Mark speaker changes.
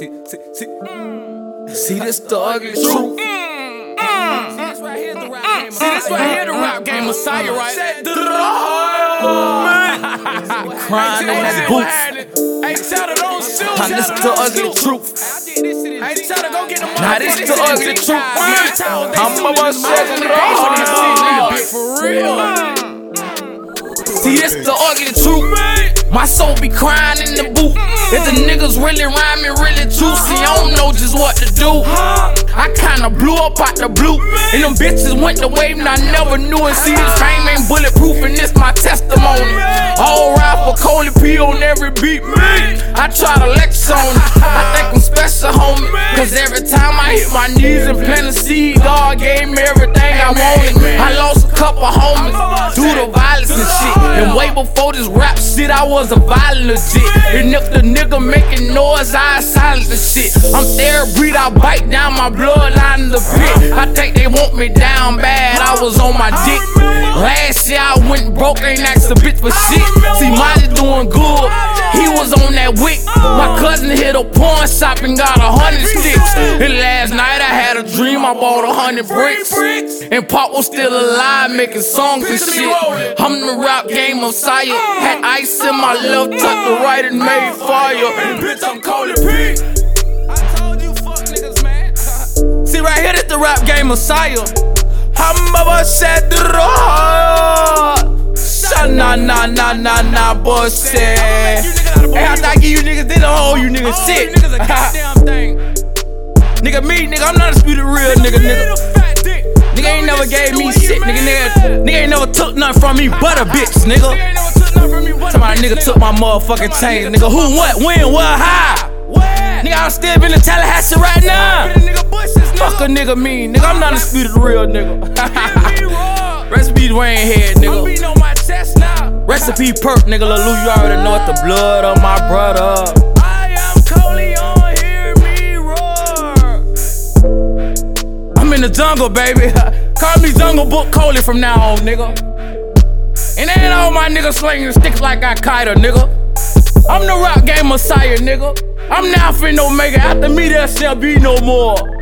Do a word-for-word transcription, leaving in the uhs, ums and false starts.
Speaker 1: See, see, see. See this the ugly truth. See this right here, the rap game. See this right here, the rap game Messiah, right? Crying on that booth. Hey, tell her don't shoot. Now this the ugly truth. Hey, tell her go get the money. Now this the ugly truth. I'm about seven dollars for real. See this the ugly truth. My soul be crying in the booth. If the niggas really rhyming, really juicy, I don't know just what to do. I kinda blew up out the blue, and them bitches went the wave and I never knew it. See this fame ain't bulletproof and this my testimony. All ride for Coley P on every beat, man. I try to lex on it. I think I'm special, homie, cause every time I hit my knees and plant a seed, God gave me everything I wanted. I lost a couple homies due to violence and shit, and way before this rap shit I was a violent legit. And if the nigga making noise, I silence the shit. I'm Therabrite, I bite down my bloodline in the pit. I think they want me down bad, I was on my dick. Last year I went broke, ain't asked a bitch for shit. See, Monty doing good, he was on that wick. My cousin hit a pawn shop and got a hundred sticks. And last night I had a dream, I bought a hundred bricks. And Pop was still alive, making songs and shit. I'm the rap game Messiah. Had ice in my left, tucked the right and made fire. And bitch, I'm Coley P. I told you fuck niggas, man. See right here, this the rap game Messiah. I'm about said the road. Nah, nah, nah, nah, nah, boy, say. Hey, after I give you niggas, they don't hold you niggas shit. Niggas a goddamn thing. Nigga, me, nigga, I'm not a disputed real nigga, nigga. Nigga ain't never gave me shit, nigga, nigga. Nigga ain't never took nothing from me but a bitch, nigga. Somebody nigga took my motherfucking chain, nigga. Who, what, when, what, how? Nigga, I'm still in the Tallahassee right now. Fuck a nigga mean, nigga. I'm not a disputed real nigga. Recipe Dwayne Head, nigga. Recipe Perk, nigga. Lil' Lou, you already know it's the blood of my brother. I am Coley on, hear me roar. I'm in the jungle, baby. Call me Jungle Book Coley from now on, nigga. And ain't all my niggas slinging sticks like Al-Qaeda, nigga. I'm the rap game Messiah, nigga. I'm now finna Omega. After me, there shall be no more.